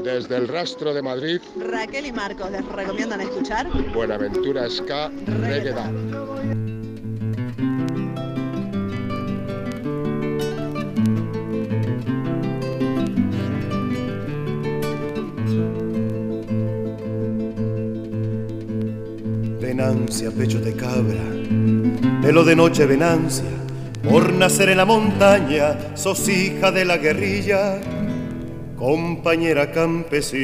Desde el Rastro de Madrid, Raquel y Marcos les recomiendan escuchar Buenaventura Ska Reggae Dub. Venancia, pecho de cabra, pelo de noche, venancia, por nacer en la montaña, sos hija de la guerrilla, compañera campesina.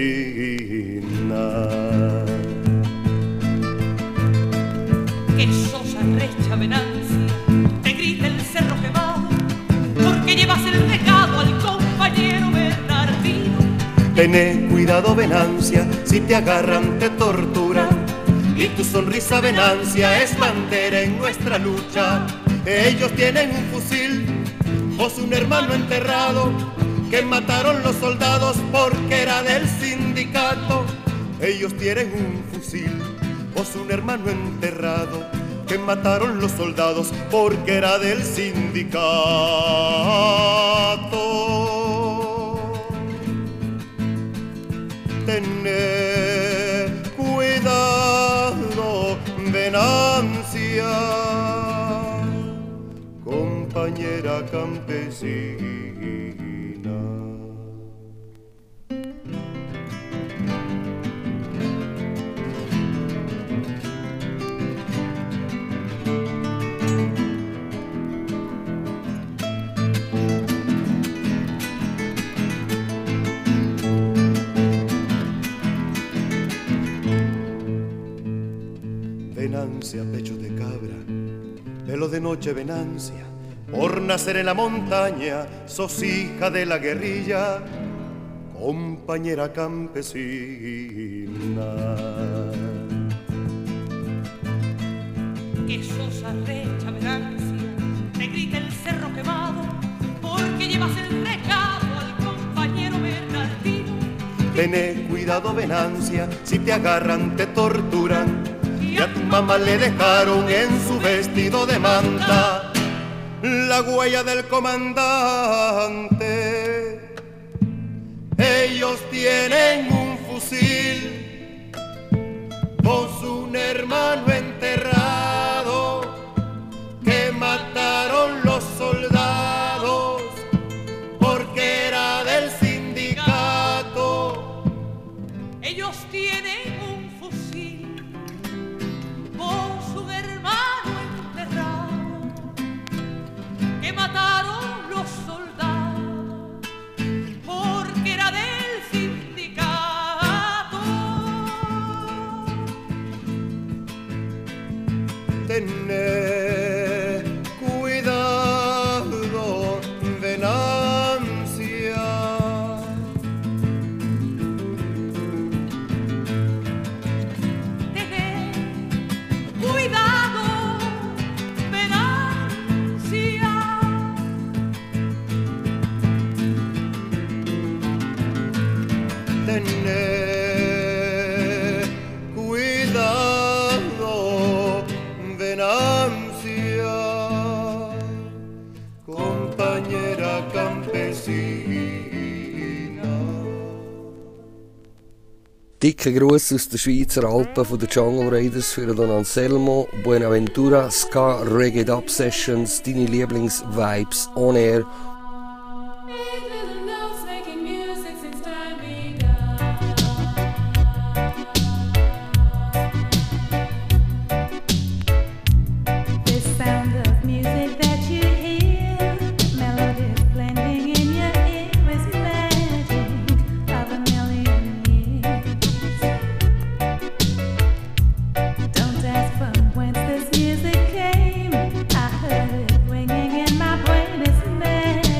Que sos arrecha, venancia, te grita el cerro quemado, porque llevas el recado al compañero Bernardino. Tené cuidado, venancia, si te agarran te torturan. Y tu sonrisa, venancia, es bandera en nuestra lucha. Ellos tienen un fusil, vos un hermano enterrado, que mataron los soldados porque era del sindicato. Ellos tienen un fusil, vos un hermano enterrado, que mataron los soldados porque era del sindicato. Tené cuidado, venancia, compañera campesina. Venancia, pecho de cabra, pelo de noche, venancia, por nacer en la montaña, sos hija de la guerrilla, compañera campesina. Que sos arrecha, venancia, te grita el cerro quemado, porque llevas el recado al compañero Bernardino. Tené cuidado, venancia, si te agarran te torturan. Y a tu mamá le dejaron en su vestido de manta la huella del comandante. Ellos tienen un fusil, vos un hermano enterrado, que mataron los soldados porque era del sindicato. Ellos tienen un fusil, vos un hermano enterrado, que mataron los soldados porque era del sindicato. Tené cuidado, venancia, tené cuidado, venancia. tené cuidado, venancia, compañera campesina. Dicke Gruß aus den Schweizer Alpen von den Jungle Raiders für Don Anselmo. Buenaventura Ska Reggae Dub Sessions, deine Lieblings-Vibes on air. Whence this music came, I heard it ringing in my brain. It's magic.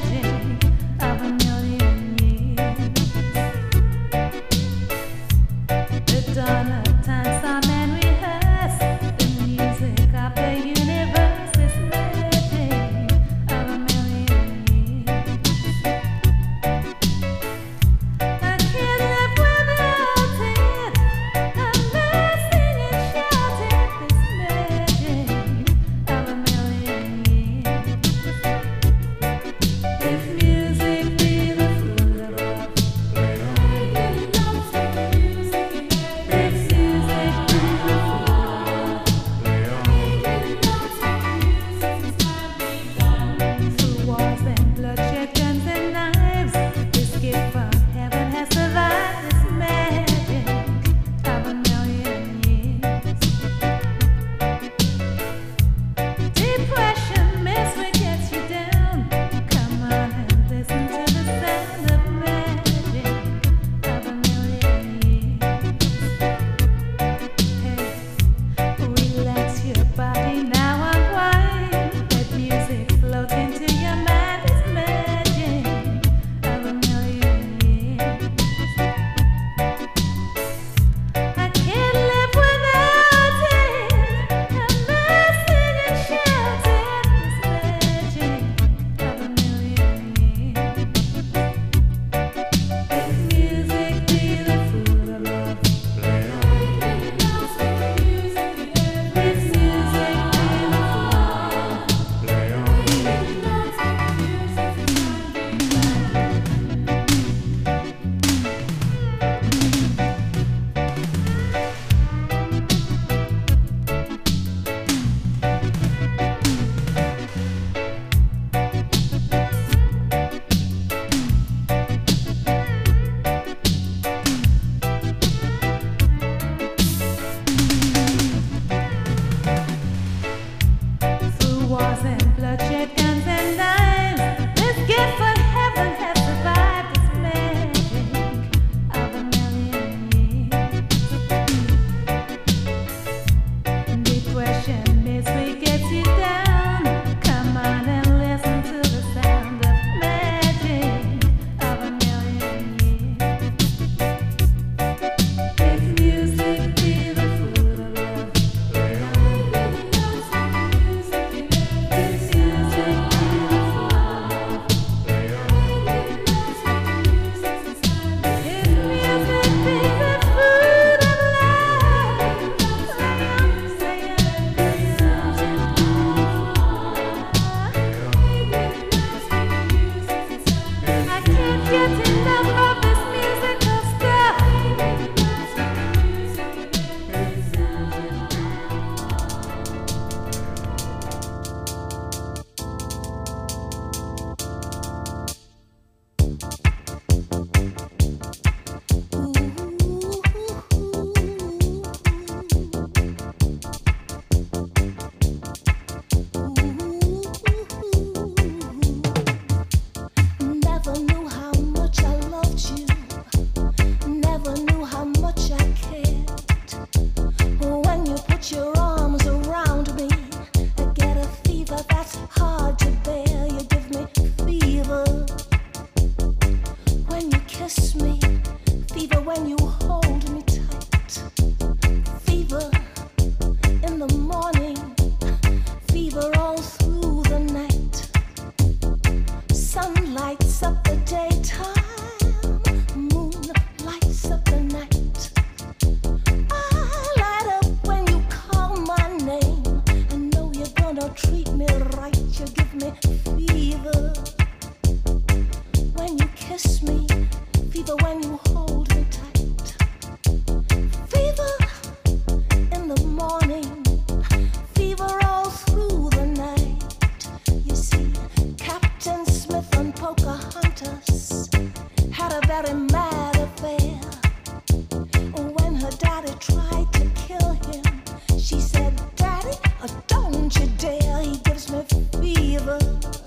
lights up the daytime, moon lights up the night. I light up when you call my name. I know you're gonna treat me right. You give me fever when you kiss me, fever when you hold me tight. Fever in the morning, fever all through the night. You see, Captain Smith and Pocahontas had a very mad affair. When her daddy tried to kill him, she said, "Daddy, don't you dare." He gives me fever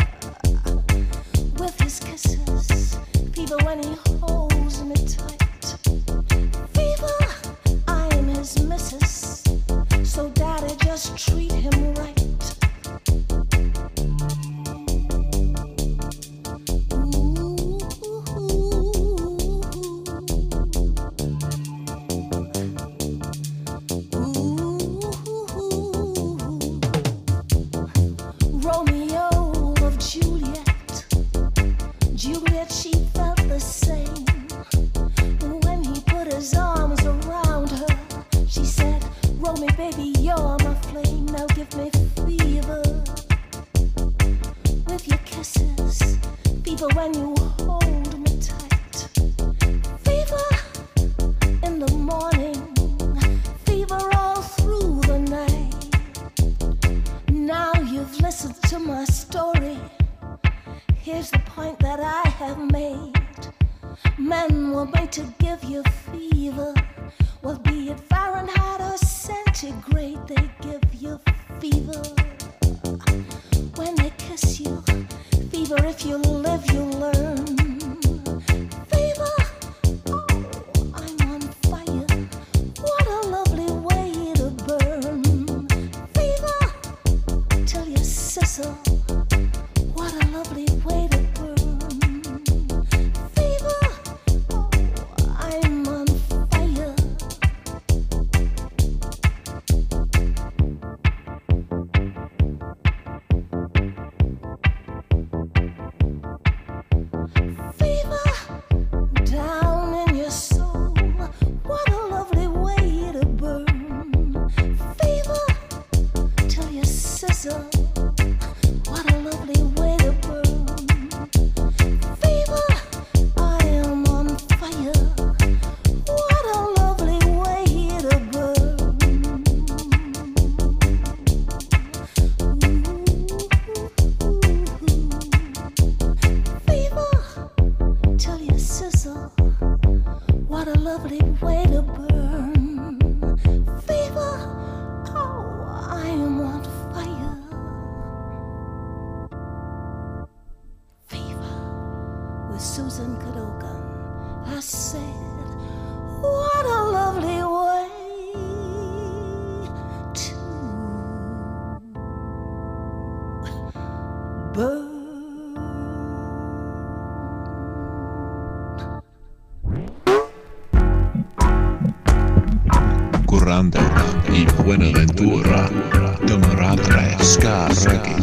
with his kisses, fever when he holds me tight. Fever, I am his missus, so daddy just treat him right. Romeo of Juliet, Juliet, she felt the same. When he put his arms around her, she said, "Romeo, baby, you're my flame. Now give me fever with your kisses, fever when you hold me tight. Fever in the morning, fever all through the night." Now you've listened to my story. Here's the point that I have made. Men were made to give you fever. Well, be it Fahrenheit or centigrade, they give you fever. When they kiss you, fever if you live, you learn. Fever, oh, I'm on fire. What a lovely way to burn. Fever, till you sizzle. What a lovely way to burn. Fever, oh, I'm on fire. Fever, down in your soul. What a lovely way to burn. Fever, till you sizzle. What a lovely way to burn. Fever, I am on fire. What a lovely way to burn. Fever, till you sizzle. What a lovely way to burn. Fever, oh, I am on fire. Fever with Susan Cadogan. I said, what a lovely way to burn. Currante y Buenaventura, Domaratre, Ska, Reggae,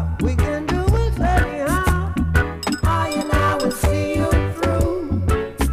See you through.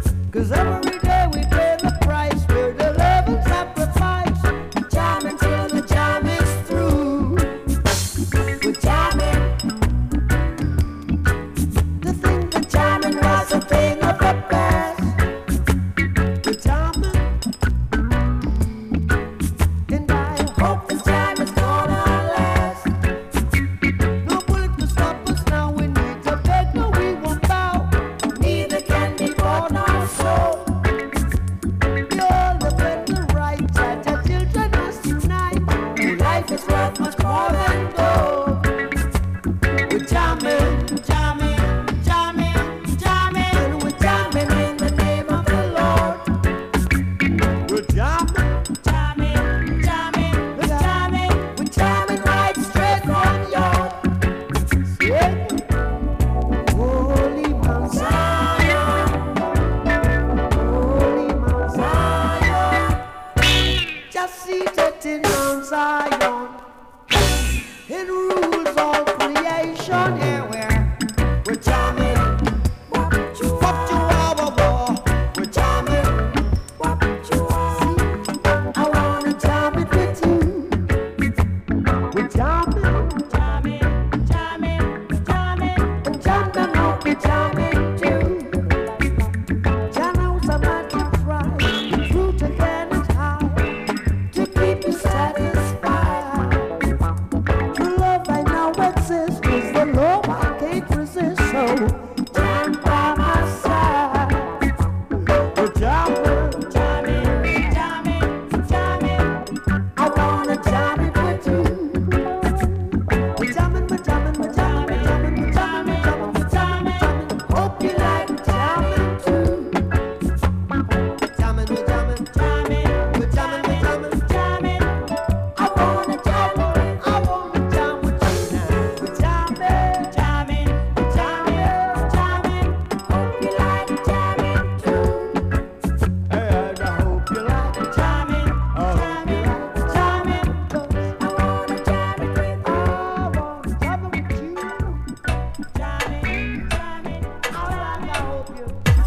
sitting on Zion, in rules of creation. Yeah, we're jamming. What you are, we're jamming. What you are, I wanna jam it with you. We're jamming, jamming, jamming, jamming, and jamming up, we're jamming too. Channels are magic right, the truth again is high, to keep you satisfied. True love I know exists, is the love I can't resist, so jam by my side. We're jamming, jamming, jamming, jamming, I wanna jam it with you. We're jamming, we're jamming, we're jamming, jamming, we're jamming, jamming, we're jamming, jamming. Hope you like jamming too. Jamming, we're jamming, jamming, we're jamming, we're jamming, jamming. I wanna jam with you, I wanna jam with you now. We're jamming, jamming, we're jamming, jamming. Hope you like jamming too. Hey, I hope you like jamming, jamming, jamming. 'Cause I wanna jam it with you, I wanna jam it with you. Jamming, jamming, all right, I hope you.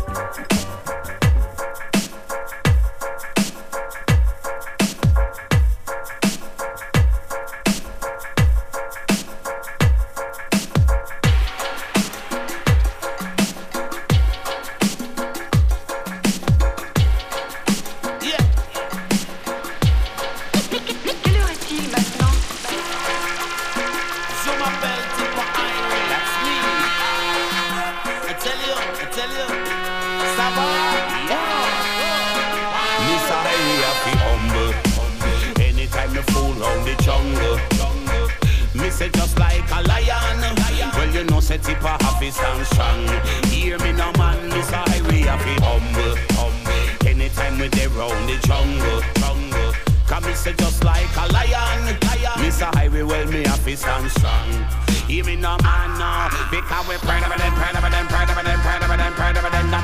Quelle heure est-il maintenant? Je m'appelle Tipo Henry, that's me. I tell you, ça va? Mr. Henry, I feel humble. Anytime you fool round the jungle, me say just like a lion. Well, you know, say Tipo happy stand strong. Hear me now, man, Mr. Henry, I feel humble. Anytime we dey round the jungle. Come me say just like a lion. Mr. Highway, well, me have to stand strong. Hear me no man, no. Because we're proud of them, proud of them, proud of them, proud of them, proud of them.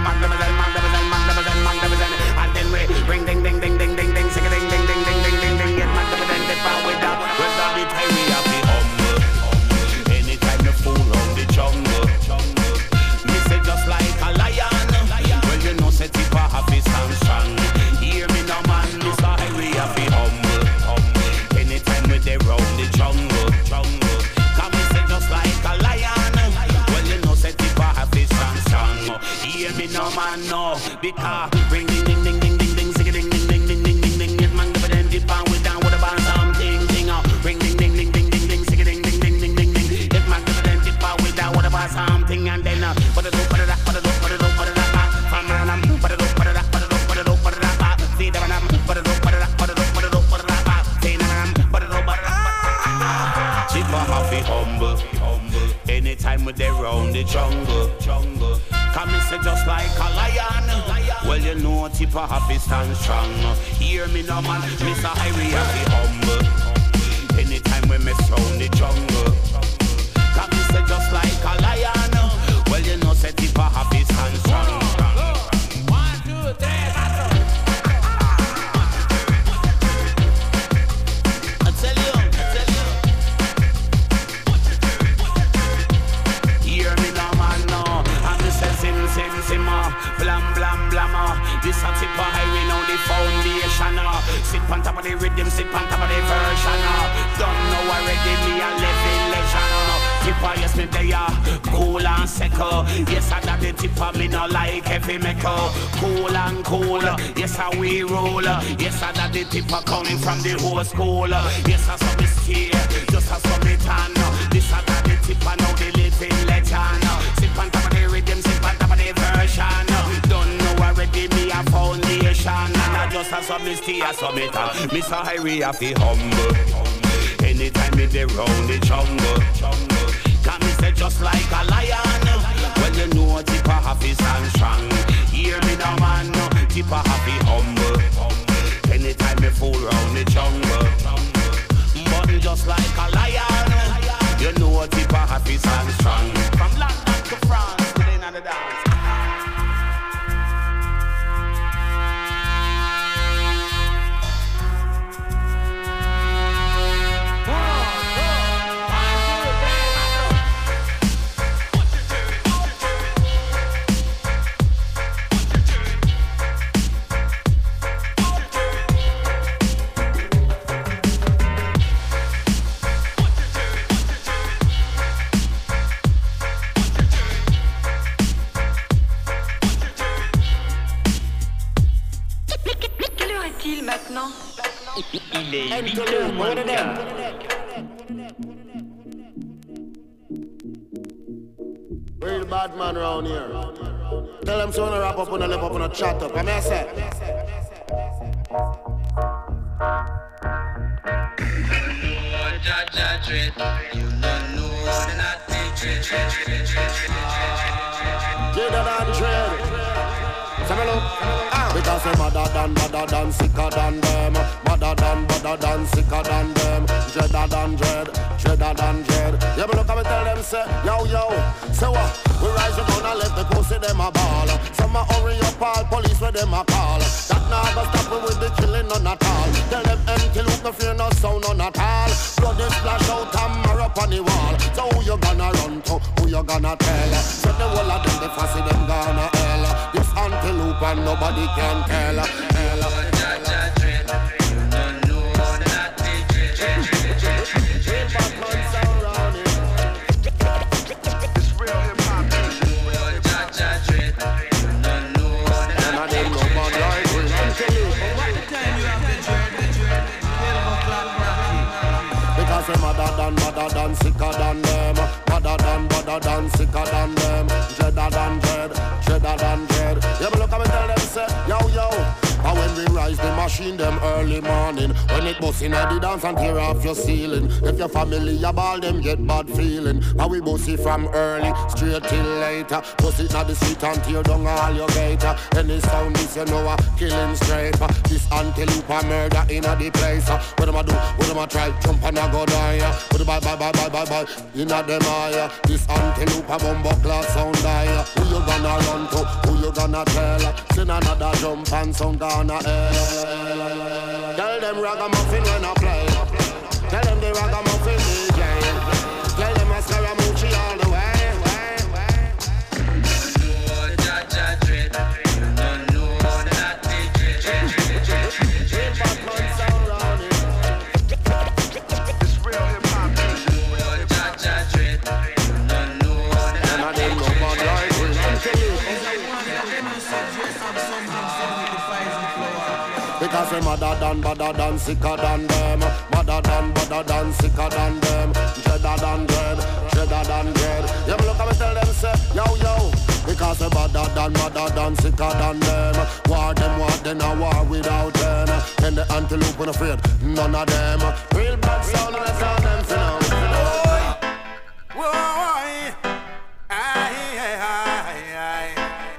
And then we ring ding ding ding ding ding ding, sing a ding ding ding ding ding ding ding. Get mad them, they power with that. We're not the time we have to humble. Anytime you fool round the jungle, me say just like a lion. Well, you know, say Tipo have to stand strong. Hear me no man, Mr. Highway have to humble. Anytime we dey round the jungle, come me say just like a lion. Well, you know, say Tipo have to stand strong. Hear me no man, no. Because ring ding ding ding ding ding ding, sing a ding ding ding ding ding ding ding. Get man, give it then dip and we down with a band something ding. Ring ding ding ding ding ding ding, sing a ding ding ding ding ding ding. Get man, give it then dip and we down with a band something and then put it up, put it up, put it up, put it up, put it up. From random, put it up, put it up, put it up, put it up, put it up. See them and put it up, put it up, put it up, put it up, put it up. See them and put it up, put it up. Tipo have to humble. Anytime we dey round the jungle. Come and say just like a lion. Well, you know Tipo have to stand strong. Hear me no man, Mr. Highway have to humble. Anytime we mess round the jungle. Come and say just like a lion. Well, you know say Tipo have to stand strong. 1, 2, 3, 4. I tell you. Hear me now, man, no. And me say sim, blam, blam, blam. This a Tipo Highway now the foundation. Sit on top of the rhythm, sit on top of the version. Don't know already me a living legend. Tipo, yes, me there, cool and secure. Yes, I got the Tipo, me no like heavy metal. Cool and cool, yes, I we roll. Yes, I got the Tipo coming from the whole school. Yes, I saw me stay, just I saw me tan. This I got the Tipo, now the living legend. Sit on top of the rhythm, sit on top of the version. Don't know already me a foundation. And I just I saw me stay, I saw me tan. Mr. Highway, I feel humble. Anytime me dey round the jungle. Come me say just like a lion. Well, you know Tipo have to stand strong. Hear me now, man, no. Tipo have to humble. Anytime me fool round the jungle. But just like a lion. You know Tipo have to stand strong. From London to France, within the dance. est-il maintenant? Il est 8h moins le quart. Real bad man round here. Tell them so wanna wrap up on a lip up on a chat up. I mean I say. Because I'm madder than, sicker than them. Madder than, sicker than them. Dreader than dread. Yeah, but look at me tell them, say, yo. Say what? We rise up and let the pussy them a ball. Some a hurry up all police where them a call. That now go stop me with the killing none at all. Tell them empty look, no fear, no sound none at all. Blood is splash out and mark up on the wall. So who you gonna run to? Who you gonna tell? So the whole of them, the fussy them gonna hell. This antelope and nobody can tell. Madder than, sicker than them. Madder than, sicker than them. Dreader than dread. Yeah, but look at me tell them, say, yo. And when we rise the machine them early morning, when it bust in the dance and tear off your ceiling. If your family a ball, them get bad feeling. And we bust it from early, straight till later. Bust it na the street and tear down all your gator. Any sound this you know a killing straight. This antelope a murder in a the place. What them a do? What them a try? Jump and a go die. What bye. In a them eye. This antelope a bumbo class sound die. Who you gonna run to? Who you gonna tell? Send another jump and sound gonna hell. Tell them ragamuffin when I play. Tell them the ragamuffin DJ. Tell them I Scaramucci all the way. Because we're madder than, sicker than them. Madder than, sicker than them. Dreader than dread. Yeah, but look at me tell them, say, yo. Because we're madder than, sicker than them. War them, then a war without them. And the antelope ain't afraid, none of them. Real bad sound, and let's all them to know. Whoa, aye.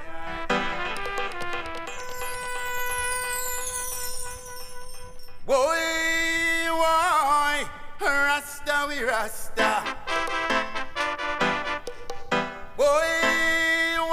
Boy, Rasta we Rasta. Boy,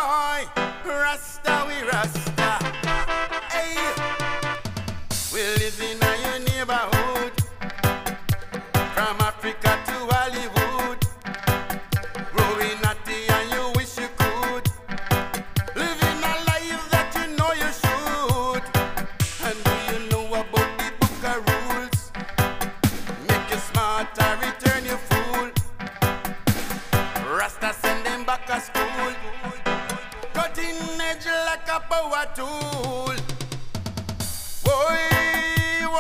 Rasta we Rasta. Hey, we live in your neighborhood, from Africa to Hollywood. Growing natty and you wish you could. Living a life that you know you should. And do you know about the book of rules? Make you smart or return you fool. Rasta send them back to school. Cutting edge like a power tool. Boy,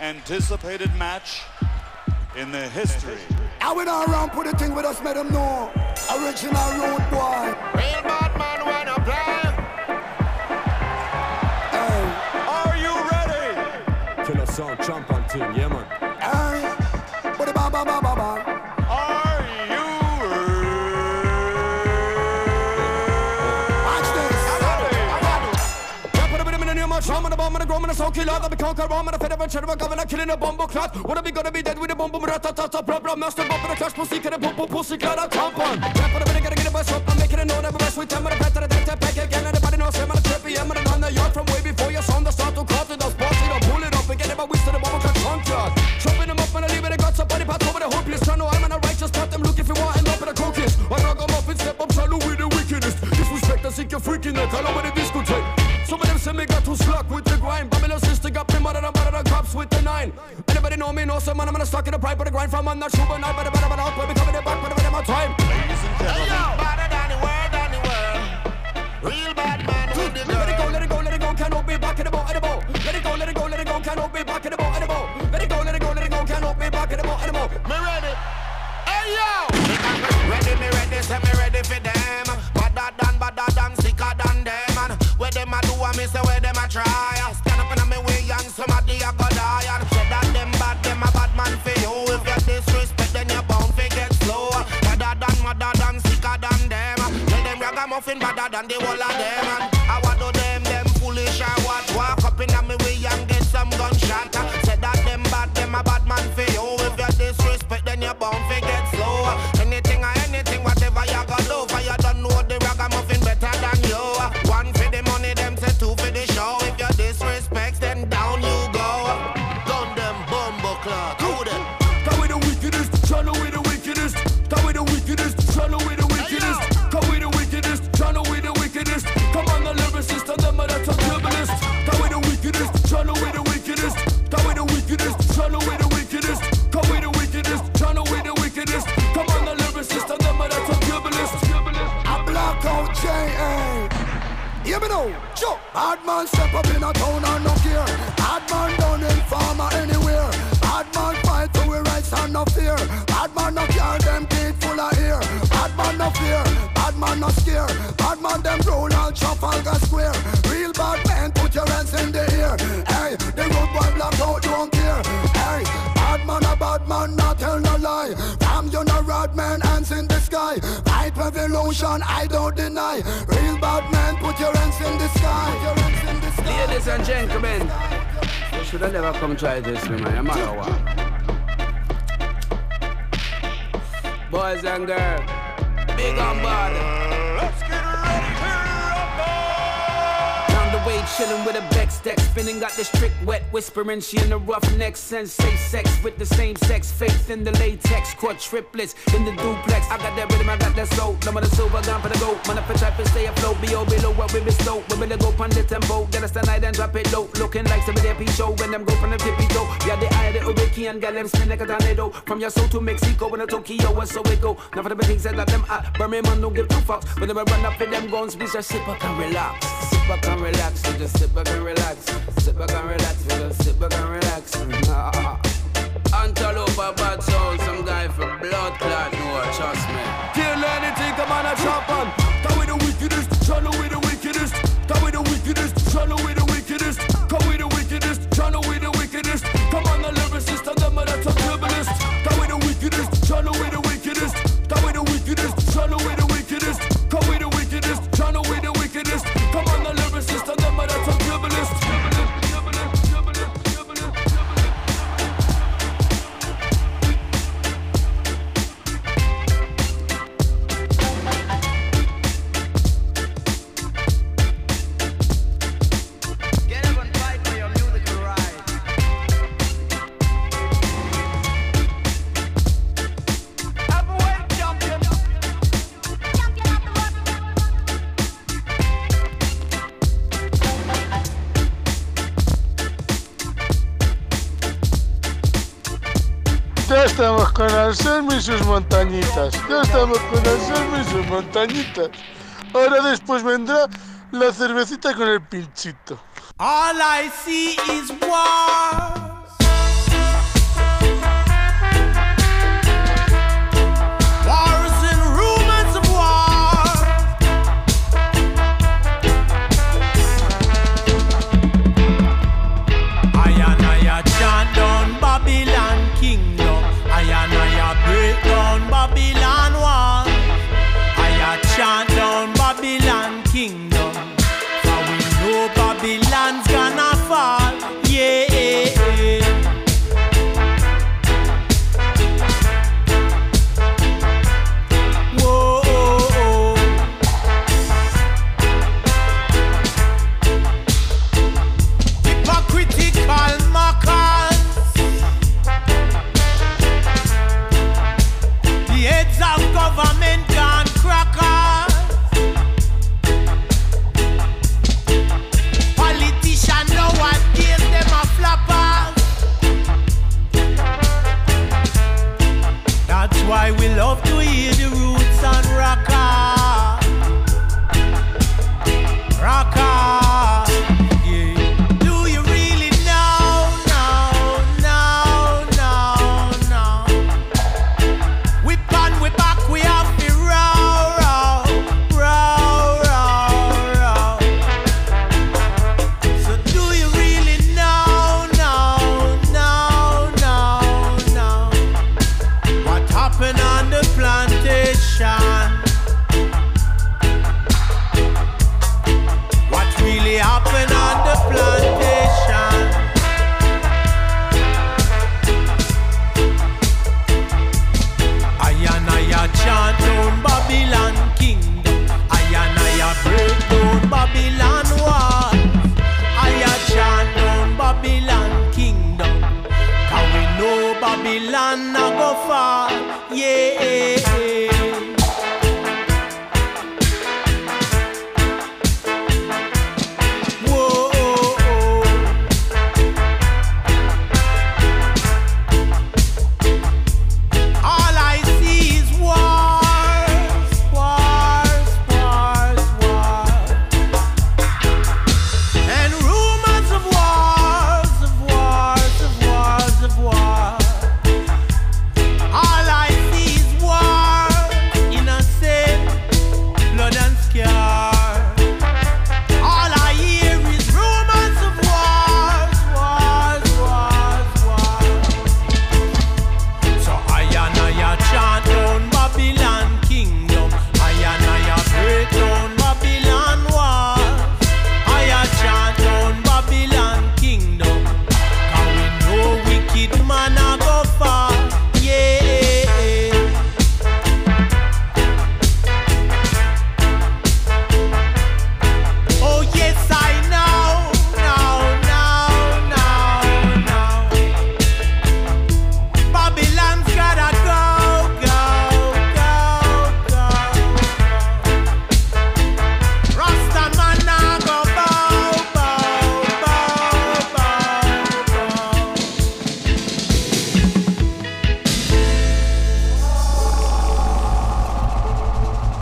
anticipated match in the history. I went around, put a thing with us, made them know. Original road boy. Real bad man wanna play. Hey. Are you ready? Killer sound, champion team, yeah man. Hey. Put it ba ba ba ba ba. Are you I'm on the bomb and the grom and the soul killer. That we can't carry on and the fed up and cheddar governor killing a bomb clot. Wanna be gonna be dead with a bomb rat-a-tat-a problem. Master bomb and the clash pussy can a pump pussy clad a tampon. Rap for the minute, gotta get a bus up. I'm making a note of a best with them and a better than that pack again. Everybody knows I'm on a trip. I'm on the yard from way before your sound. The start to cut it, the spot it up, pull it up and get it by whisk to the bomb clot contract. Chopping them up and I leave it, I got somebody pat over the whole place. Trying to I'm on a righteous part, them looking for what end up in a cookies. I rock them up and step up, trying to win the wickedest. Disrespect, I think you're freaking it. I know what the discotheque. Some of them say me got too slack with the grind. Babylon sister got me mother than cops with the 9. Anybody know me, know some man, I'm gonna stuck in the pride. But the grind from I'm not sure, but not better out. When we coming back, but I'm on time. Ladies and gentlemen. Better than the world. Real bad man with the Let it go, let it go, let it go, can't be back in the boat, at the boat. Let it go, let it go, let it go, can't be back in the boat, at the boat. Let it go, let it go, let it go, can't be back in the boat, at the boat. Me ready. Hey yo! Me ready, say me ready for them. Badder than, sicker than them. And where them a do, I me say where them a try. Stand up in me way and somebody a go die. And say that them a bad man for you. If you disrespect, then you're bound to get slow. Badder than, sicker than them. Tell them ragamuffin badder than the whole of them. And I want to them foolish or what? Walk up in me way and get some gunshot. Say that them a bad man for you. If you disrespect, then you're bound to get slow. Anything, whatever you got do, for you don't know the ragamuffin better than you. One for the money, them say two for the show. If you disrespect, then down you go. Gun them bumbo clock. Who them? Come with the wickedest, Channel with the wickedest. Come with the wickedest, Channel with the wickedest. Come with the wickedest, Channel with the wickedest. Come on the lyricist and them that's a turbulist. Come with the wickedest, Channel with the wickedest. Come with the wickedest, Channel with the wickedest. Come with the wickedest, Channel with the wickedest. Come on the lyricist and them that's a turbulist. A blackout J.A. Hear me now, sure. Bad man step up in a town and no care. Bad man down in farmer anywhere. Bad man fight for we rights and no fear. Bad man no care, them teeth full of hair. Bad man no fear, bad man no scare. Bad man them roll on Trafalgar Square. Real bad man, put your hands in the air. Hey, the road boy blackout don't care. Hey, bad man, not tell no lie. Damn you no rod man, hands in the sky. Fight revolution, I don't deny. Real bad man, put your hands in the sky. Ladies and gentlemen, you should have never come try this with me, no matter what. Boys and girls, big on board. Let's get ready to Down the way, chilling with a Bex deck, spinning, got this trick wet, whispering. She in the rough neck, sense safe sex with the same sex, faith in the latex, caught triplets in the duplex. I got that rhythm, I got that soul. No more the silver gun for the gold. Man, if I try to stay afloat, be all below what we be slow. We better go on the tempo, get us the night and drop it low. Looking like some of their show when them go from the tippy toe. Yeah, the eye, the Ubekian, got them spin like a tornado. From your soul to Mexico and to Tokyo, and so it go. Now for the big things that them at Birmingham, don't give two fucks. When they run up with them guns, we just sit back and relax. Sit back and relax, we just sit back and relax. Sit back and relax, we just sit back and relax. Antelope, bad soul, some guy from blood clot, no, trust me. Kill anything, come on, a chop on. Come with the wickedest, channel with the wickedest. Come with the wickedest, channel with the wickedest. Come with the wickedest, channel with the wickedest. Come on, the lyricist and them that's a turbulist. Come with the wickedest, channel with the wickedest. Come with the wickedest, channel with the wickedest. Come with the wickedest, channel with the wickedest. Come on, the lyricist and them that's a turbulist. Ya estamos con Anselmo y sus montañitas. Ya estamos con Anselmo y sus montañitas. Ahora después vendrá la cervecita con el pinchito. All I see is wars.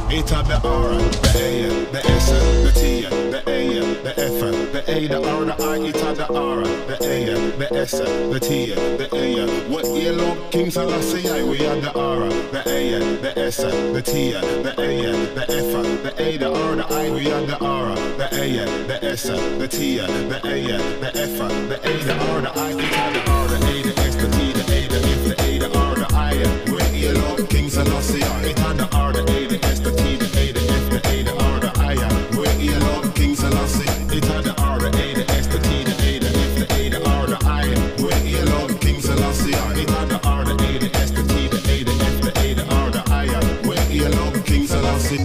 It had the R, the A, the S, the T, the A, the F, the A, the R, the I. It had the R, the A, the S, the T, the A. What yellow King Selassie I? We had the R, the A, the S, the T, the A, the F, the A, the R, the I. We had the R, the A, the S, the T, the A, the F, the A, the R, the I. It had the R, the A, the S, the T, the A, the F, the A, the R, the I. What yellow King Selassie I? It had the R, the A, the S, the T, the A, the F, the A, the R, the I. What yellow King Selassie? It had the R, the A, the S, the T, the A, the F, the A, the R, the I. What yellow King Selassie? It had the R, the A, the S, the T, the A, the F, the A, the R, the I. What yellow King Selassie?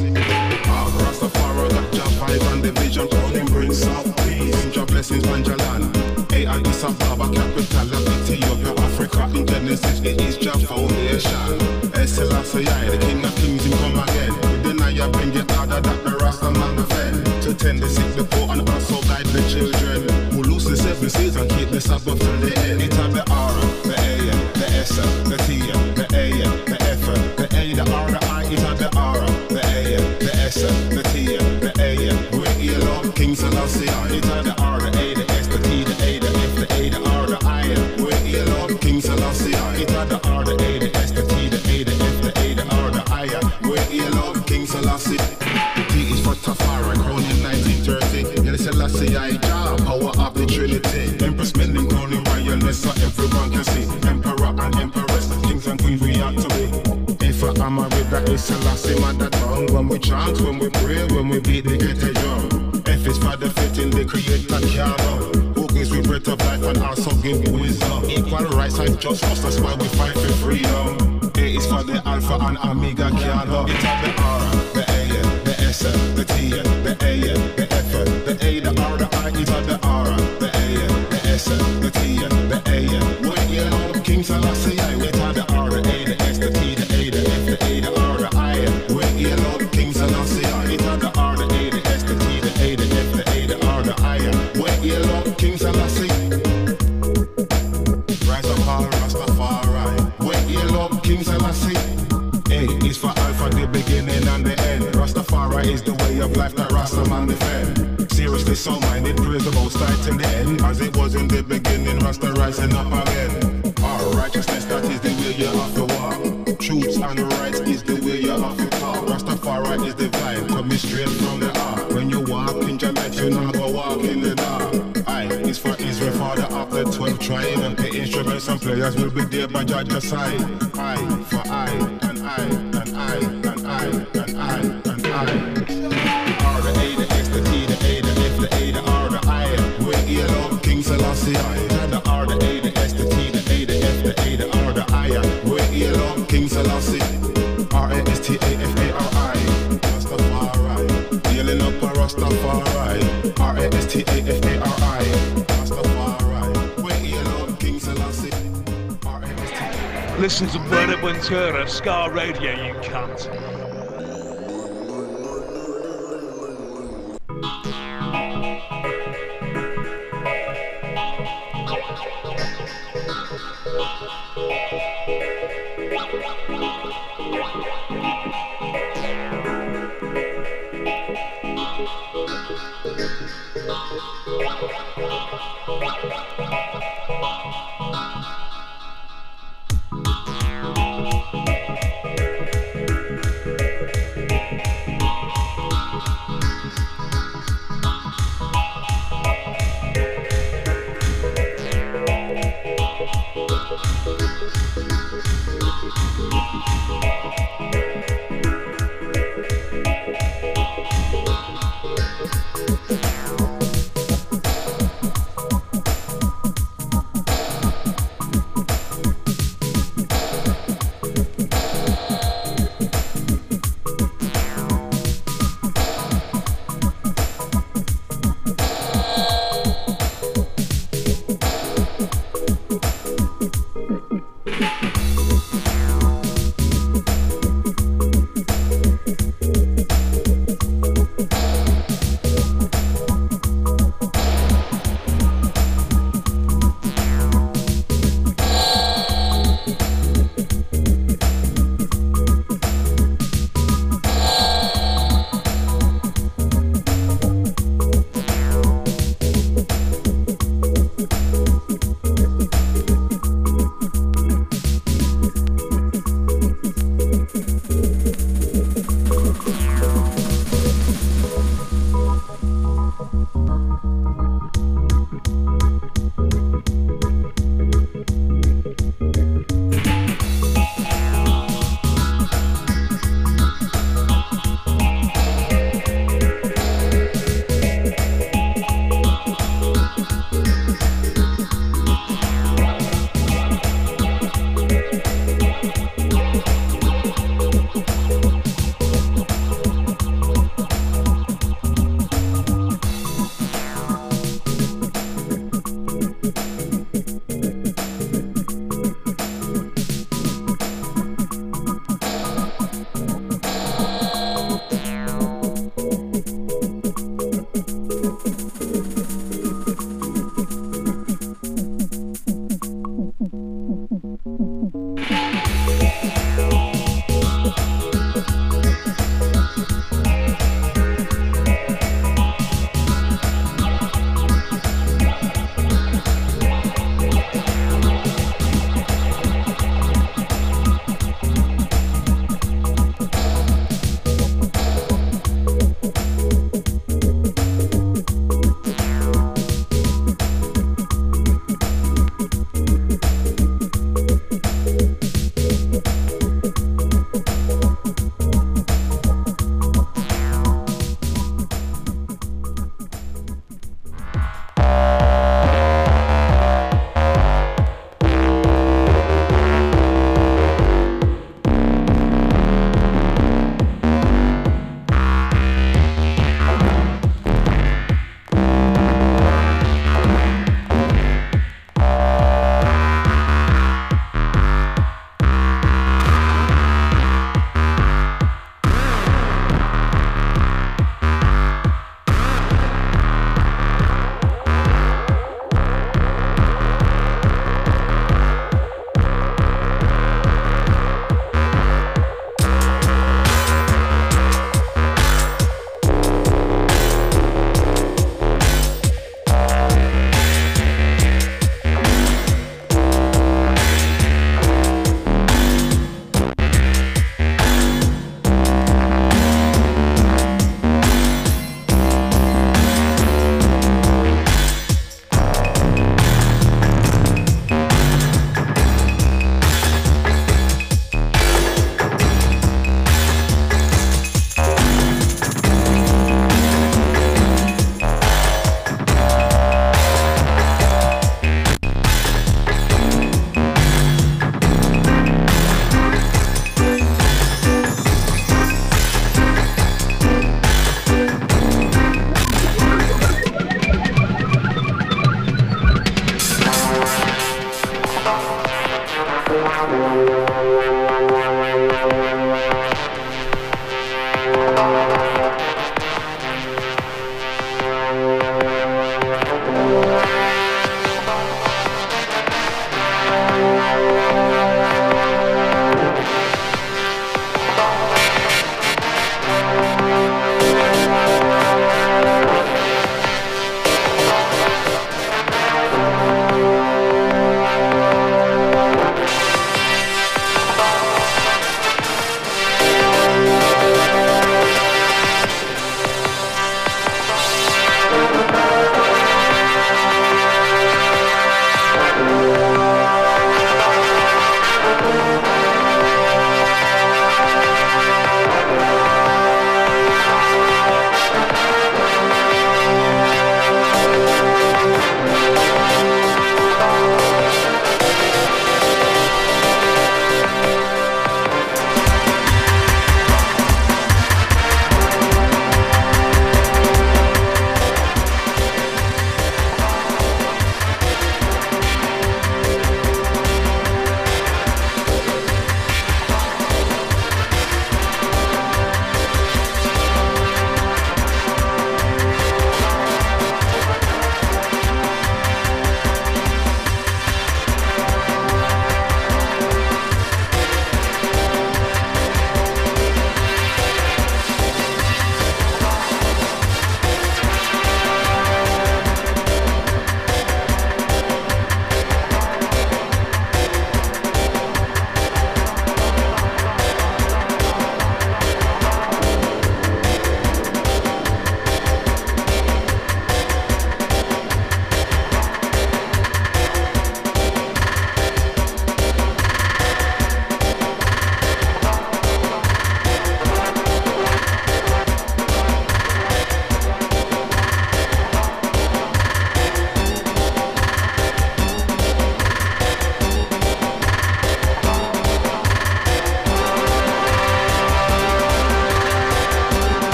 Rastafari got your vibe and the vision, calling bring south peace. Your blessings on your land. A and Addis Ababa, capital of Ethiopia, Africa. In Genesis, it is your foundation. Selassie, the King of Kings, him come again. Within I bring it harder that the Rasta man defend. To tend the sick, the poor, and also guide the children. Who lose the 7 seas and keep the Sabbath till the end. It had the R, the A, the S, the T, the A, the F, the A, the R, the I. It had the R, the A, the S, the T, the A. With yellow King Selassie. It had the R, the A, the S, the T, the A, the F, the A, the R, the I. With yellow King Selassie. It had the R, the A, the S, the T, the A, the F, the A, the R, the I. With yellow King Selassie. T is for Tafari, crowned in 1930. Yellow Selassie, Jah, power of the Trinity. Empress Mending, crowning royalness so everyone can see. Emperor and Empress, kings and queens we ought to be. If I'm a read that is Selassie, mother tongue. When we chant, when we pray, when we beat the ghetto drum. F is for the fitting, the creator can't run. Who gives we breath of life and also give wisdom. Equal rights and justice, that's why we fight for freedom. A is for the Alpha and Omega can't run. It had the R, the A, the S, the T, the A, the F, the A, the R, the I. It had the R, the A, the S, the T, the A. What yellow King Selassie? It had the R, the A, the S, the T, the A, the F, the A, the R, the I. What yellow King Selassie? It had the R, the A, the S, the T, the A, the F, the A, the R, the I. What yellow King Selassie? Rise up all Rastafari. What yellow King Selassie? A is for Alpha, the beginning and the end. Rastafari is the way of life that Rastaman defend. Seriously so minded, praise the most high till the end. As it was in the beginning, Rasta rising up again. Our righteousness, that is the way you have to walk. Truths and rights is the way you have to talk. Rastafari is divine, coming straight from the heart. When you walk in your life, you not go walk in the dark. I is for Israel, father of the 12 tribe. The instruments and players will be there by Judge's side. I for I, and I, and I, and I, and I, and I. R, the A, the S, the T, the A, the F, the A, the R, the I. With yellow King Selassie. The R, the A, the S, the T, the A, the F, the A, the R, the I. With yellow King Selassie. R-A-S-T-A-F-A-R-I. Rastafari. Dealing up a Rastafari. R-A-S-T-A-F-A-R-I. Rastafari. With yellow King Selassie. R-A-S-T-A. Listen to Buenaventura, Ska Radio, you cunt.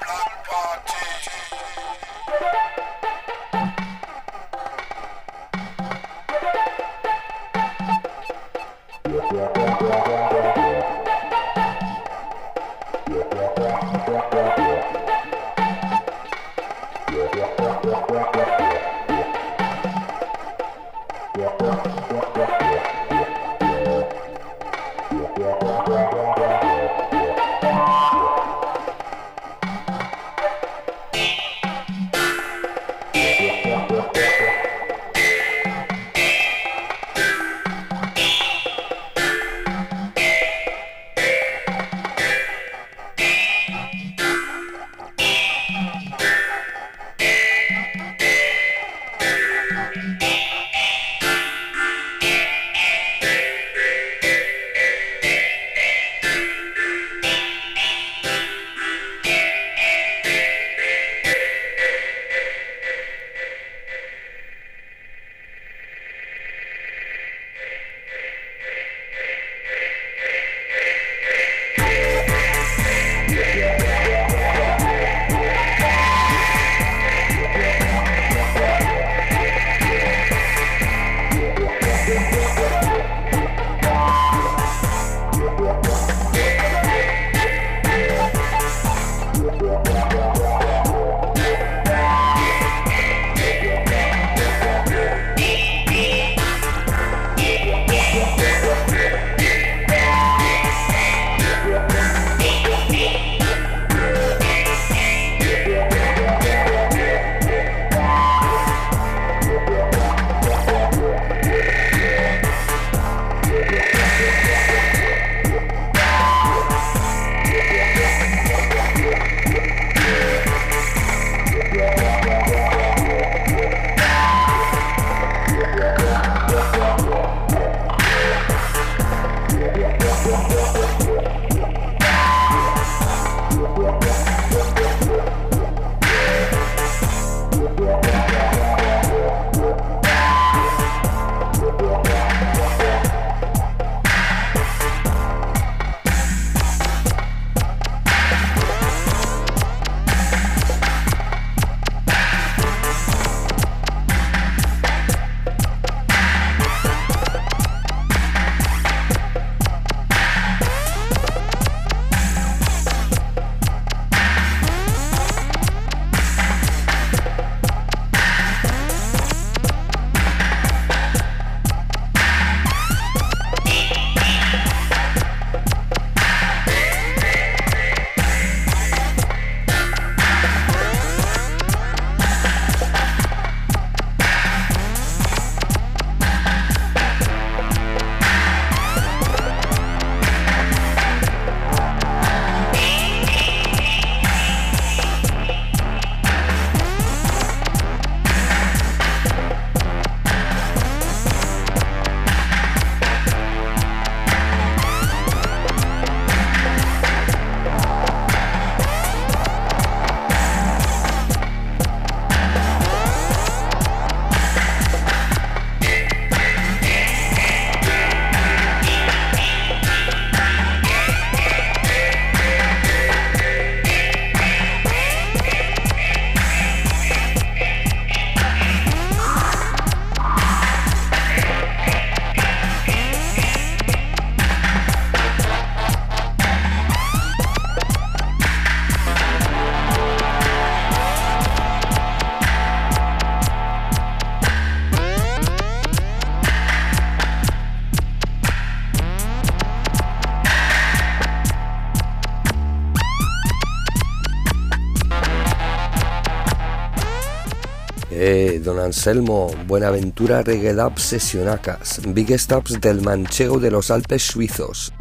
Don Anselmo, Buenaventura Reggae Dub Sesionacas, Biggest Ups del Manchego de los Alpes suizos.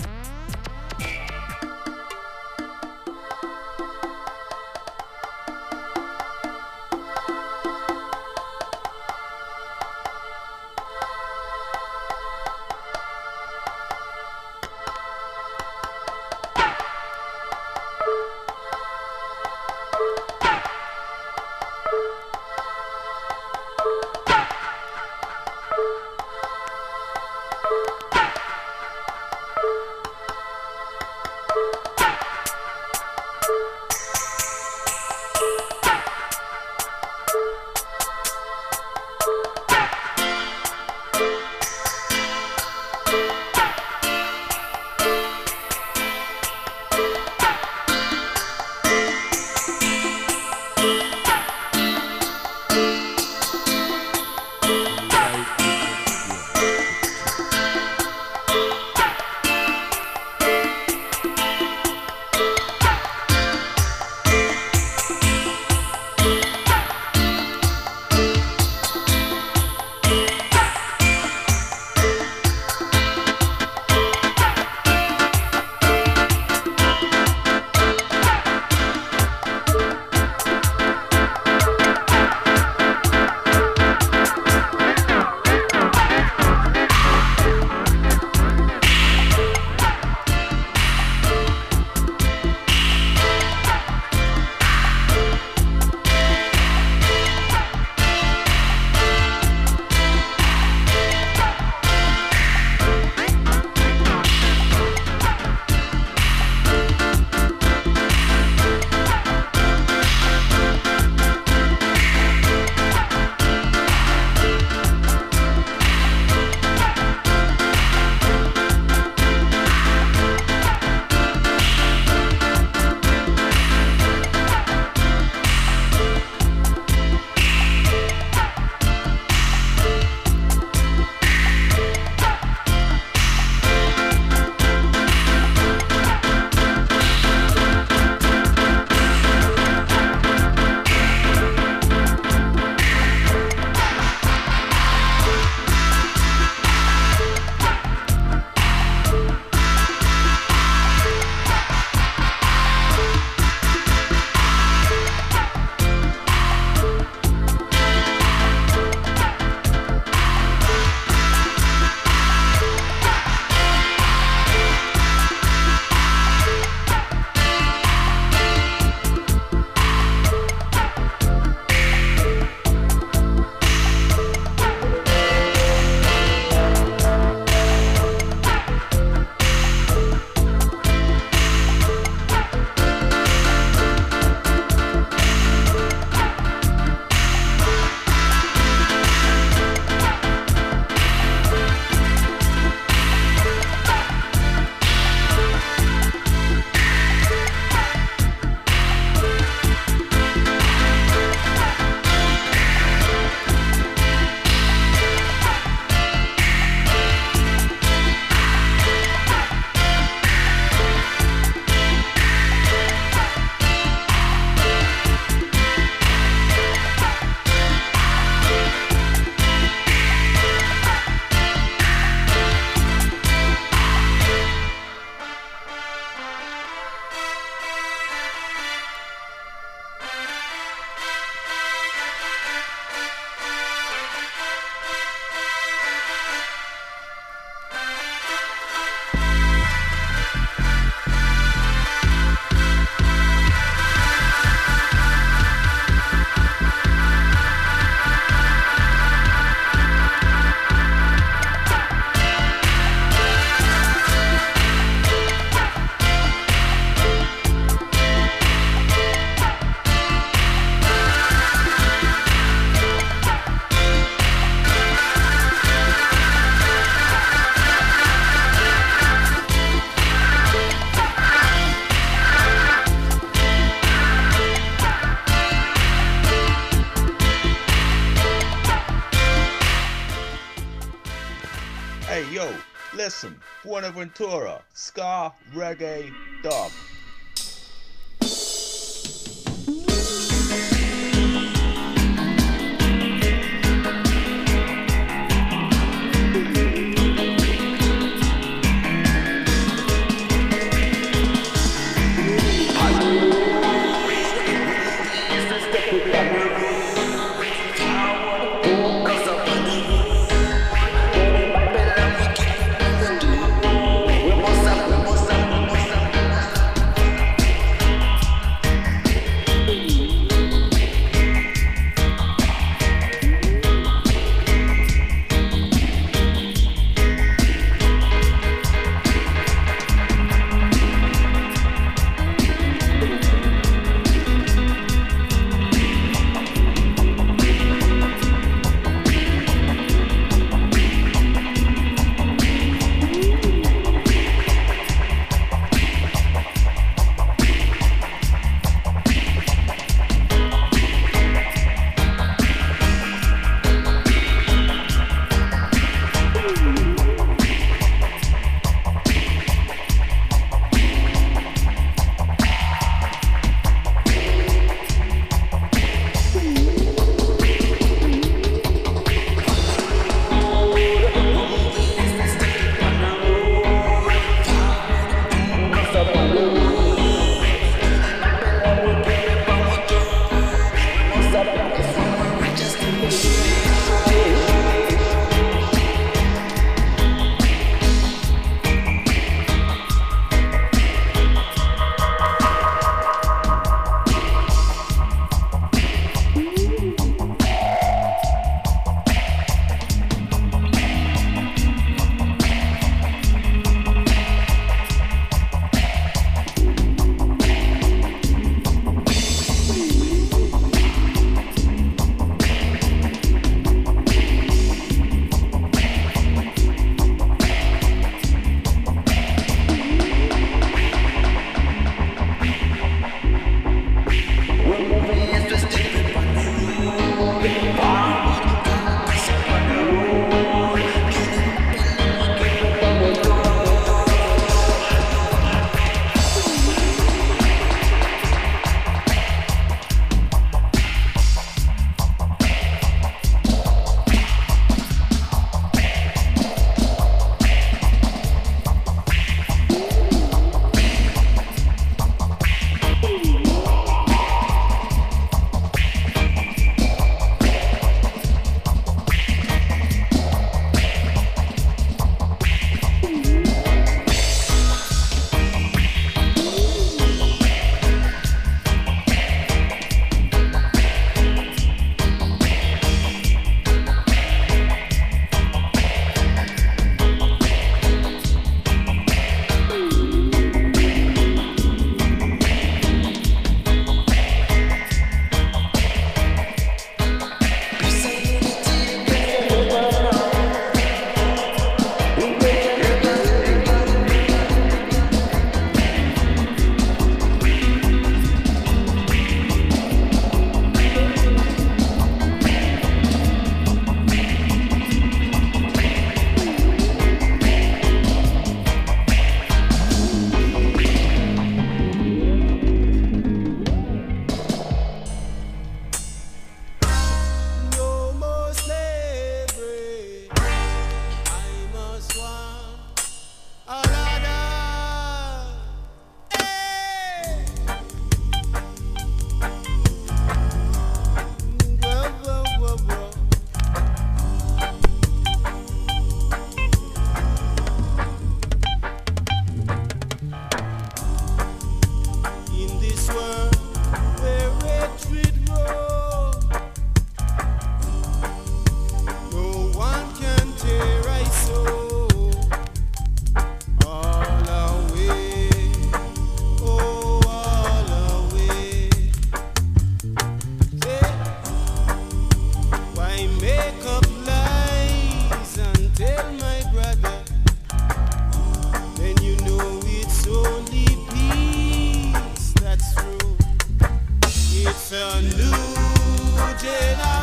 Listen, Buenaventura, ska, reggae, dub.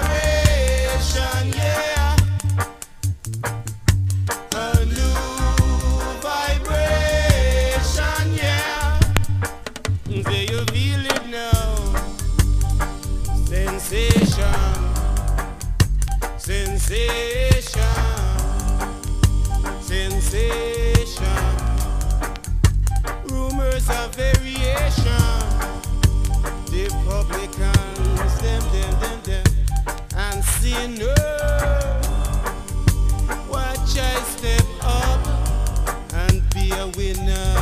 A new Sensation, sensation, sensation. Rumors of variation. The publicans, them, and sinners. Watch I step up and be a winner.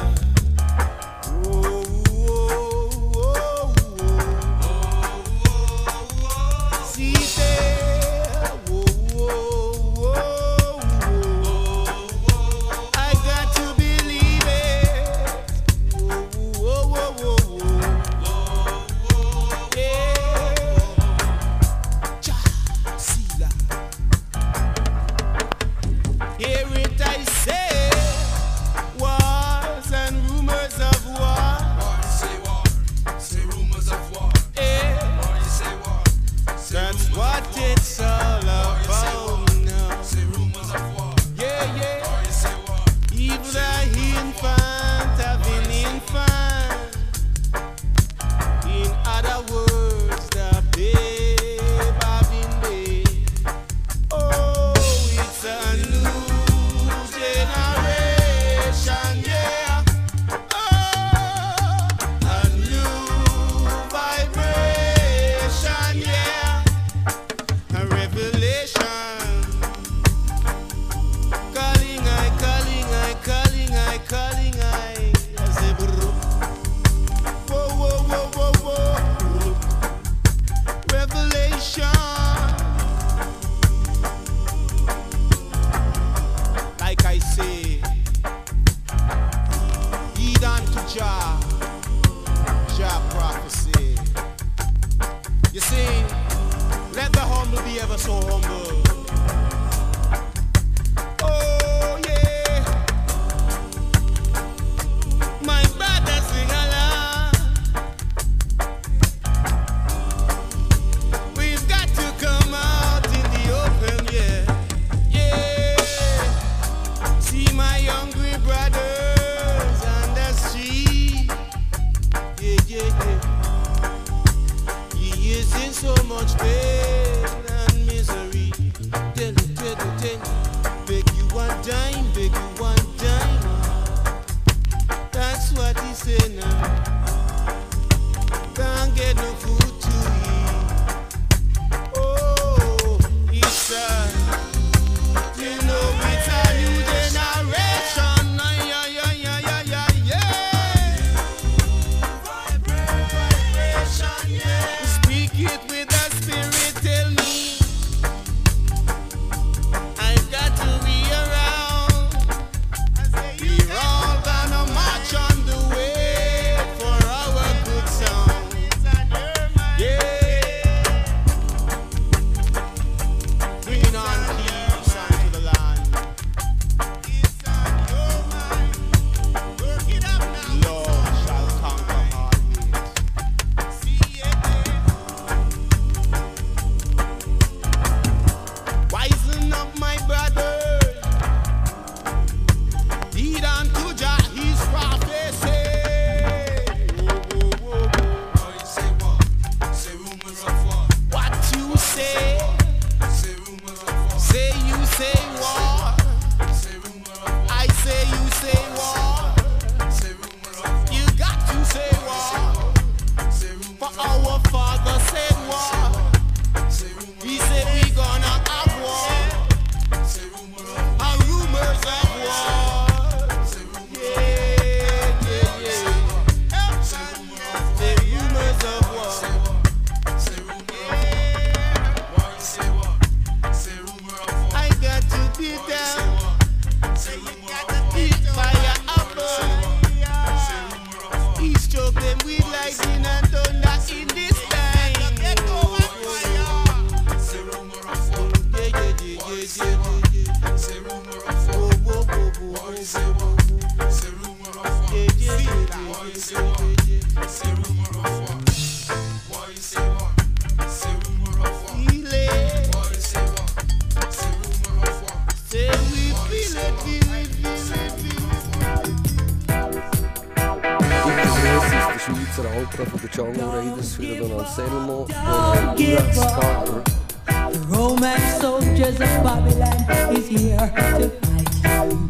Schweizer Ultra von den Jungle Raiders für den Anselmo. Don't give up. The Roman soldiers of Babylon is here to fight you.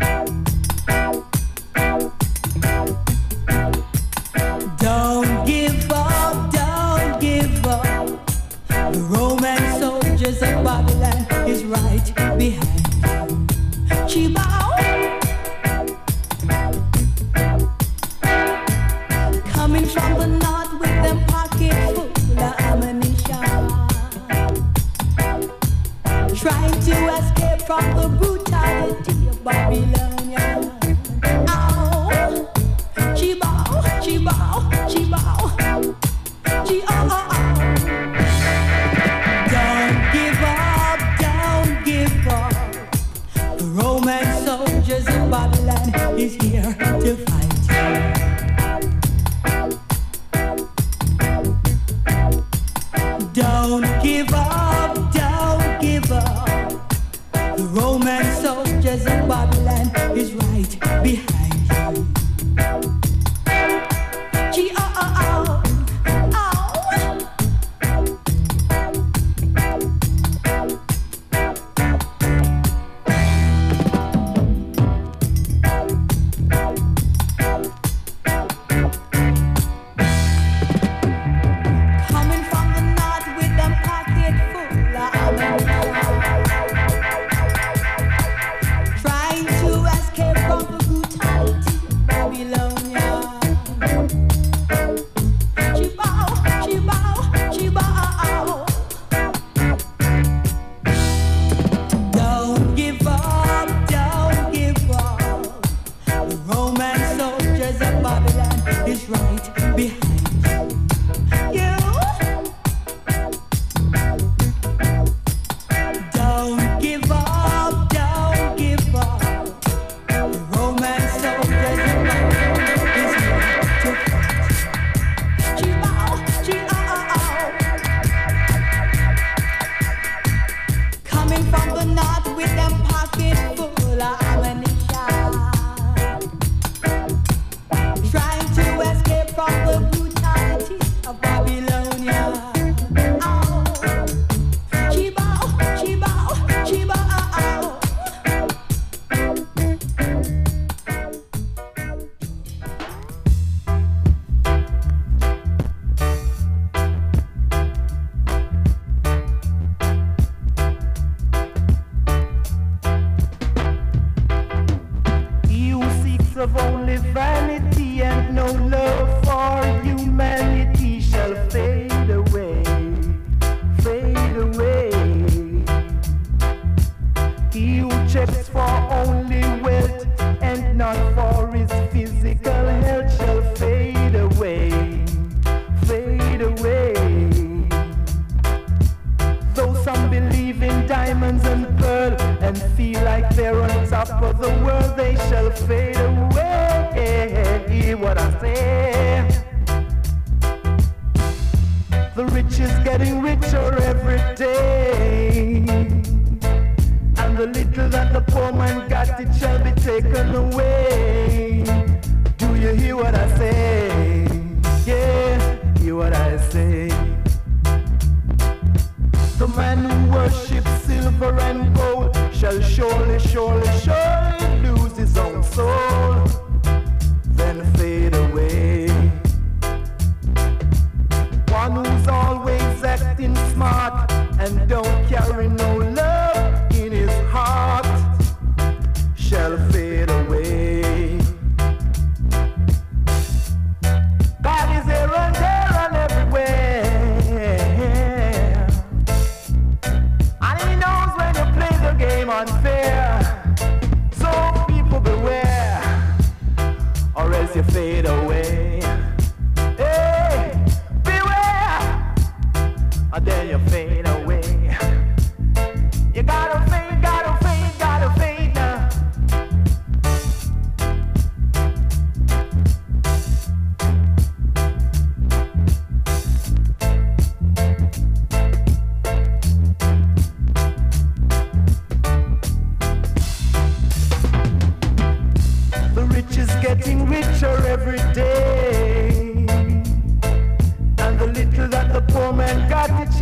Don't give up, don't give up. The Roman soldiers of Babylon is right behind you. Chibao. Coming from the north with them pocket full of ammunition, trying to escape from the brutality of Babylonian. Oh, Chibao, Chibao, Chibao, Chibao. Don't give up, don't give up. The Roman soldiers of Babylon is here to fight you. Don't give up, don't give up. The Roman soldiers of Babylon is right behind you. G-O-O-O, little that the poor man got, it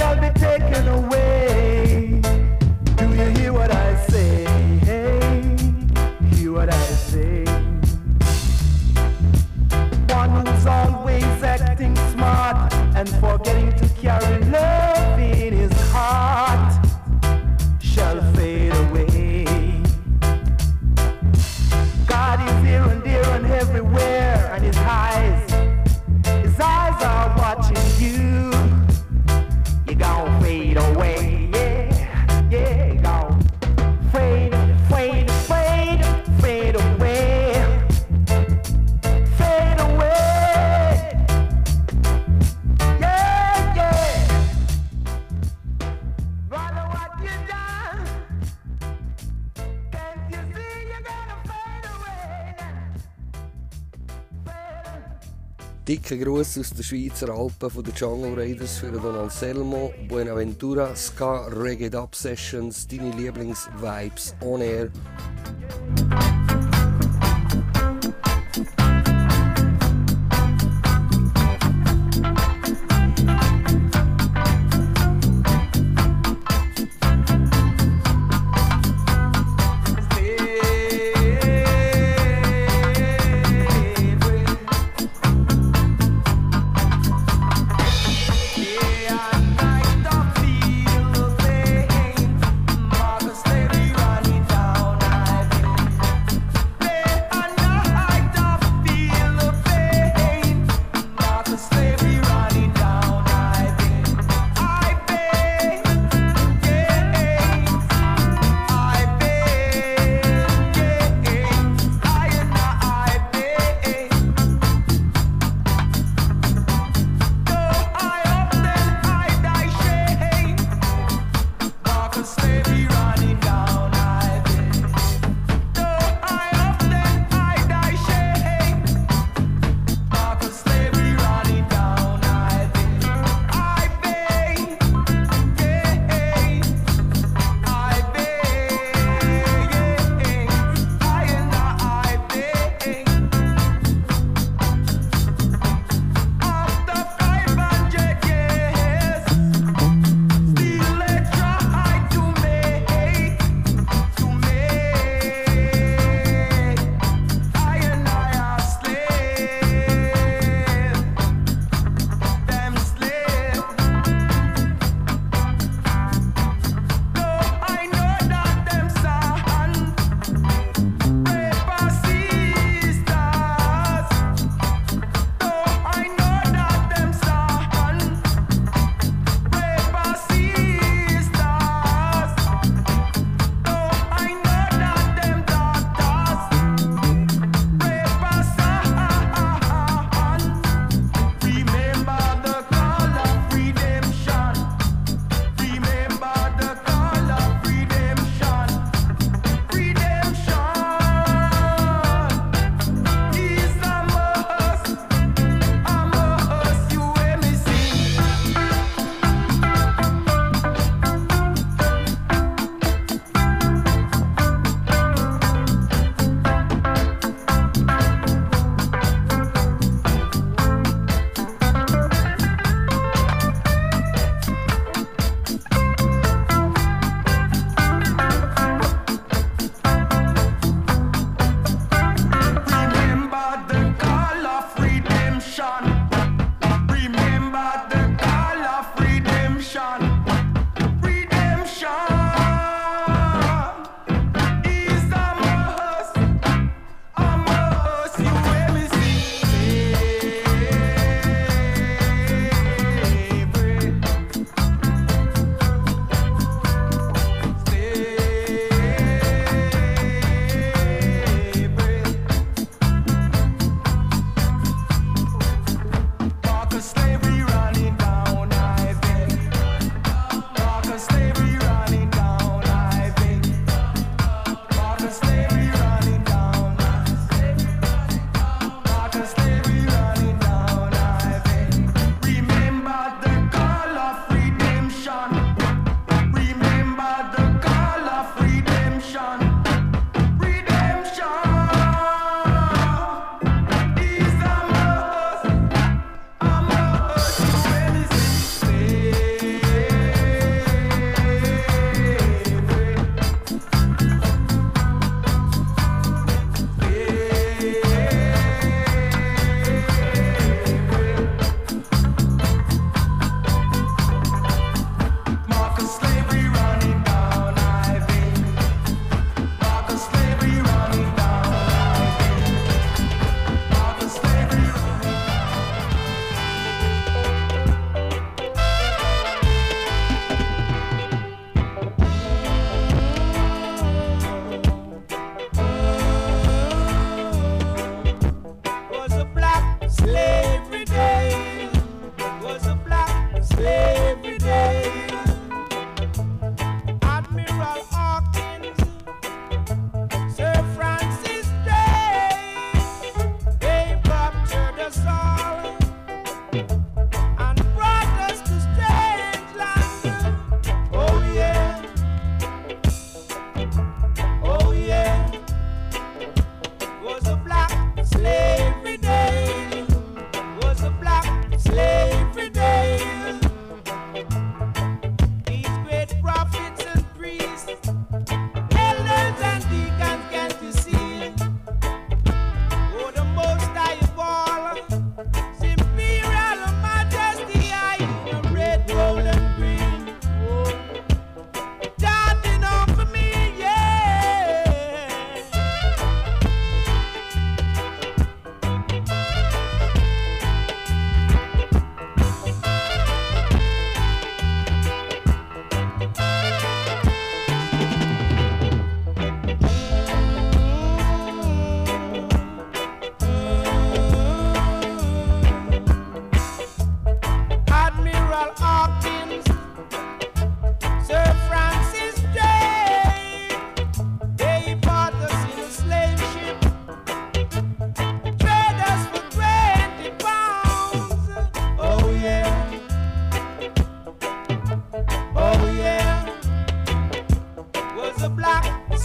Dicke Gruß aus den Schweizer Alpen von den Jungle Raiders für Don Anselmo, Buenaventura, Ska, Reggae Dub Sessions, deine Lieblings-Vibes on Air.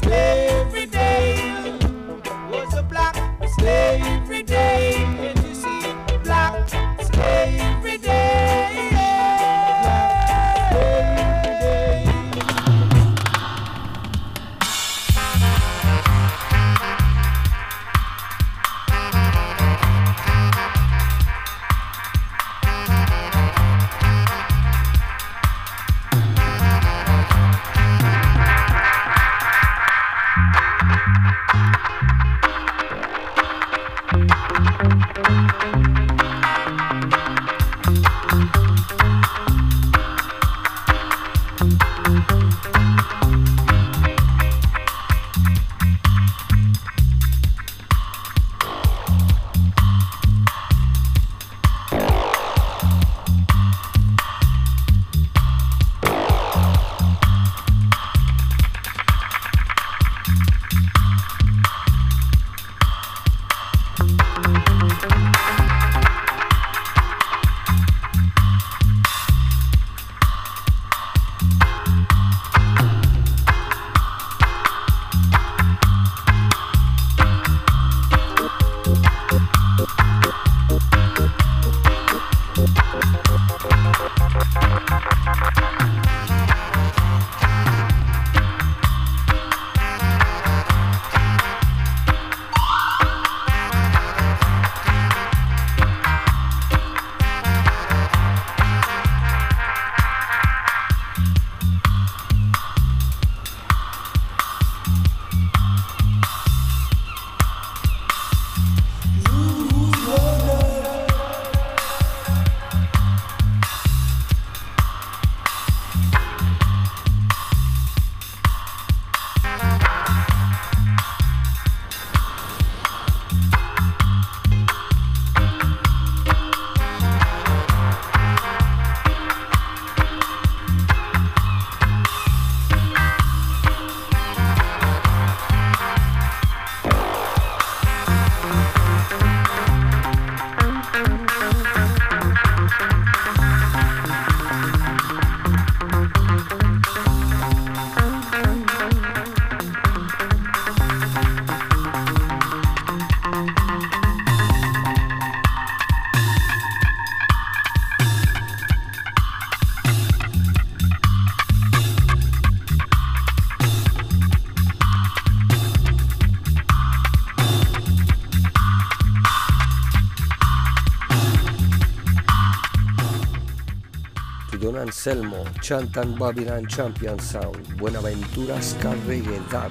Slavery day was a black slavery day. And you see, black slavery day. Black slavery day. Don Anselmo, Chantan Babylon Champion Sound, Buenaventura Ska Reggae Dub.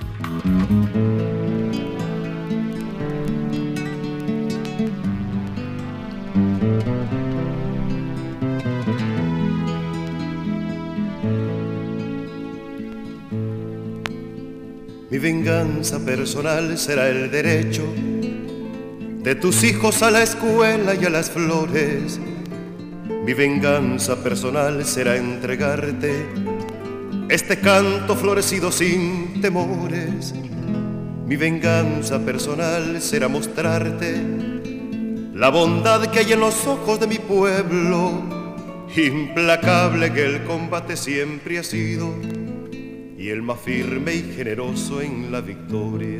Mi venganza personal será el derecho de tus hijos a la escuela y a las flores. Mi venganza personal será entregarte este canto florecido sin temores. Mi venganza personal será mostrarte la bondad que hay en los ojos de mi pueblo, implacable que el combate siempre ha sido y el más firme y generoso en la victoria.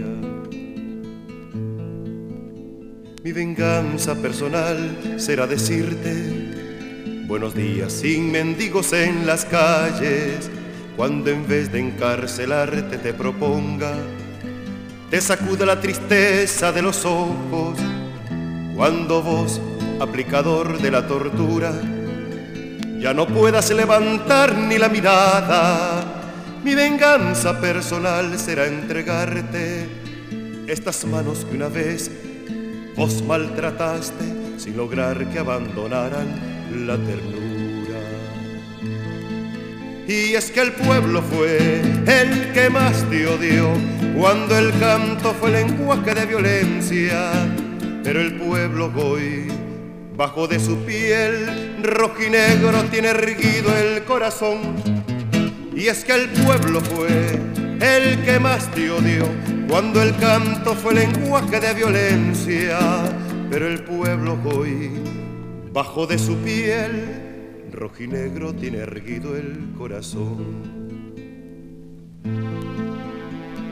Mi venganza personal será decirte buenos días sin mendigos en las calles, cuando en vez de encarcelarte te proponga, te sacuda la tristeza de los ojos, cuando vos, aplicador de la tortura, ya no puedas levantar ni la mirada. Mi venganza personal será entregarte estas manos que una vez vos maltrataste sin lograr que abandonaran la ternura. Y es que el pueblo fue el que más te odió, cuando el canto fue lenguaje de violencia, pero el pueblo hoy, bajo de su piel rojinegro, tiene erguido el corazón. Y es que el pueblo fue el que más te odió, cuando el canto fue lenguaje de violencia, pero el pueblo hoy, bajo de su piel rojinegro, tiene erguido el corazón.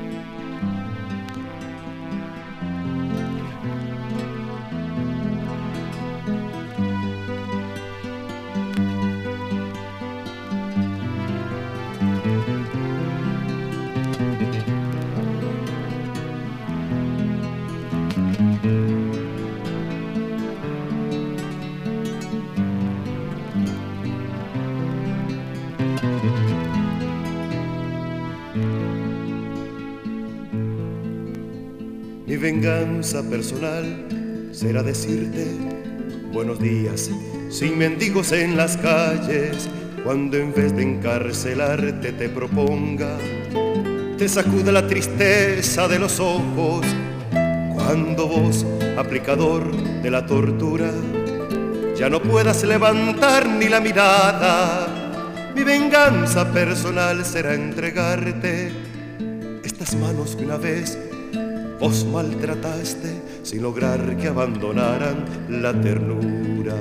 Mi venganza personal será decirte buenos días, sin mendigos en las calles, cuando en vez de encarcelarte te proponga, te sacuda la tristeza de los ojos, cuando vos, aplicador de la tortura, ya no puedas levantar ni la mirada. Mi venganza personal será entregarte estas manos que una vez vos maltrataste sin lograr que abandonaran la ternura.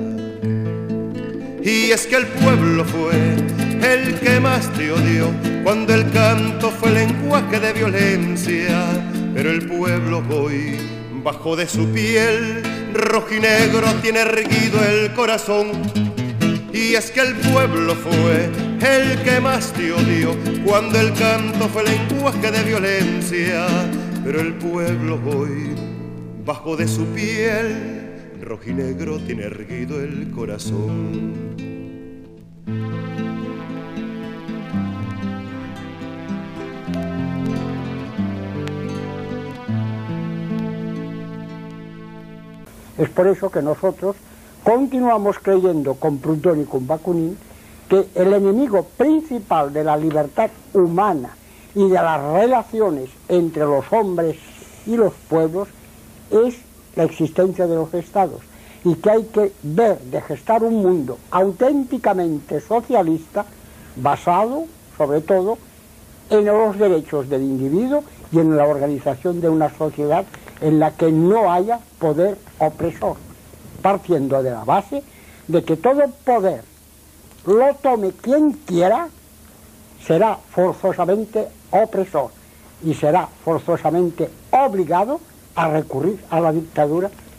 Y es que el pueblo fue el que más te odió, cuando el canto fue lenguaje de violencia, pero el pueblo hoy, bajo de su piel rojinegro, tiene erguido el corazón. Y es que el pueblo fue el que más te odió, cuando el canto fue lenguaje de violencia, pero el pueblo hoy, bajo de su piel rojinegro, tiene erguido el corazón. Es por eso que nosotros continuamos creyendo con Proudhon y con Bakunin que el enemigo principal de la libertad humana y de las relaciones entre los hombres y los pueblos es la existencia de los estados, y que hay que ver de gestar un mundo auténticamente socialista basado sobre todo en los derechos del individuo y en la organización de una sociedad en la que no haya poder opresor, partiendo de la base de que todo poder lo tome quien quiera, será forzosamente opresor y será forzosamente obligado a recurrir a la dictadura